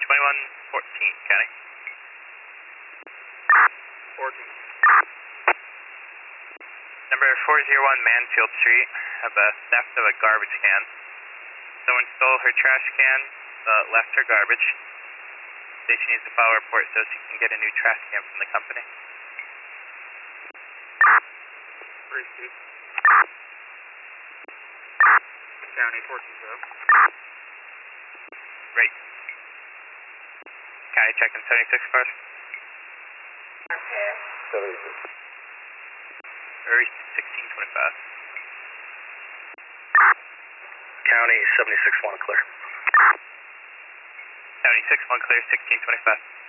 2114, County. 14. Number 401 Mansfield Street, have a theft of a garbage can. Someone stole her trash can, left her garbage. Station needs to file a report so she can get a new trash can from the company. Receipt. County 14-0. Right. County checking 76 cars. 76. Or 1625. County 76-1 clear. County 6-1 clear, 1625.